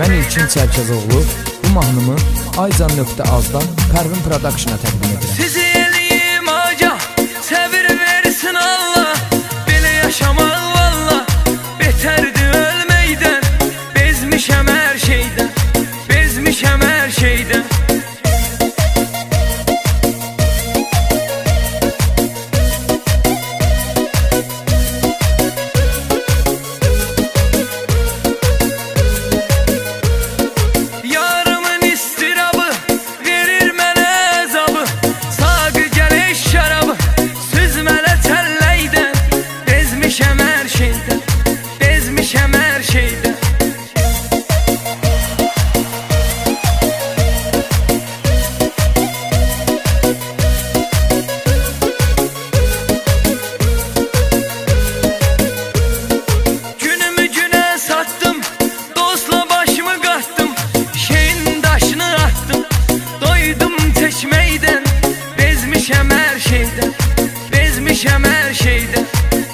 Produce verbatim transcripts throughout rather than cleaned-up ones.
Mən İlkin Çərkəzoğlu bu mahnımı aycan.azdan Pərvin Production'a təqdim edirəm. Sizi eləyim acah, səbir versin Allah. Belə yaşamaq valla betərdir ölməkdən. Bezmişəm hər şeydən, bezmişəm hər şeydən. Bezmişəm hər şeydən, bezmişəm hər şeydən.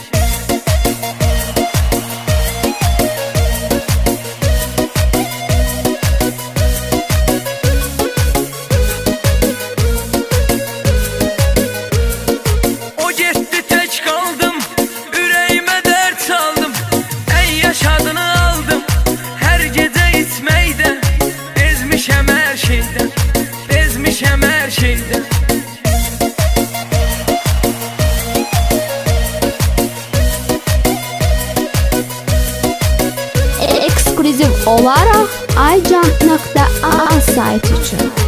O getdi tək qaldım, ürəyimə dərd saldım. Ən yaşadını aldım, hər gecə içməkdən. Bezmişəm hər şeydən, bezmişəm hər şeydən. Ekskluziv olaraq aycan.az saytı üçün.